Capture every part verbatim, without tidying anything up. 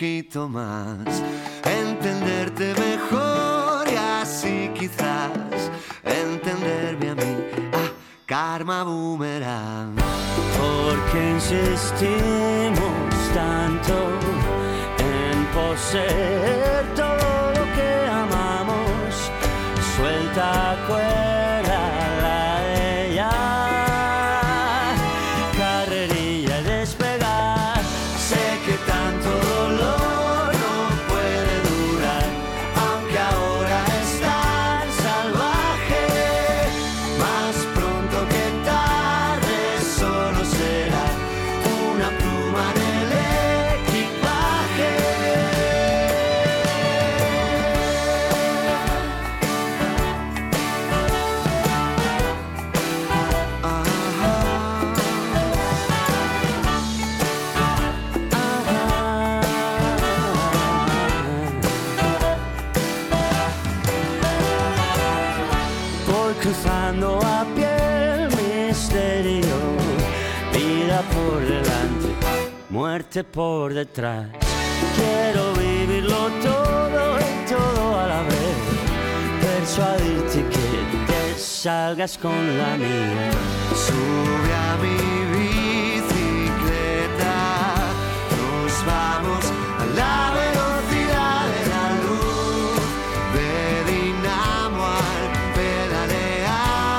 poquito más, entenderte mejor y así quizás entenderme a mí. Ah, karma boomerang. Porque insistimos tanto en poseer todo lo que amamos. Suelta cuerda la de ella, carrerilla y despegar. Sé que tanto dolor no puede durar, aunque ahora es tan salvaje. Más pronto que tarde solo será una pluma en el equipaje. Voy cruzando a pie el misterio, vida por delante, muerte por detrás. Quiero vivirlo todo y todo a la vez, persuadirte que te salgas con la mía. Sube a mi bicicleta, nos vamos a la velocidad de la luz, de dinamo al pedalear,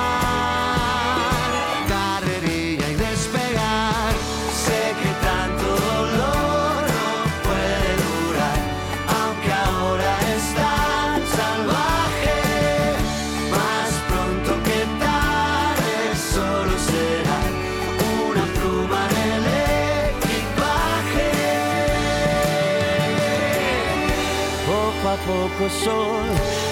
carrerilla y despegar. Sé que tanto dolor no puede durar, aunque ahora es tan salvaje. Más pronto que tarde solo será una pluma en el equipaje. Poco a poco sol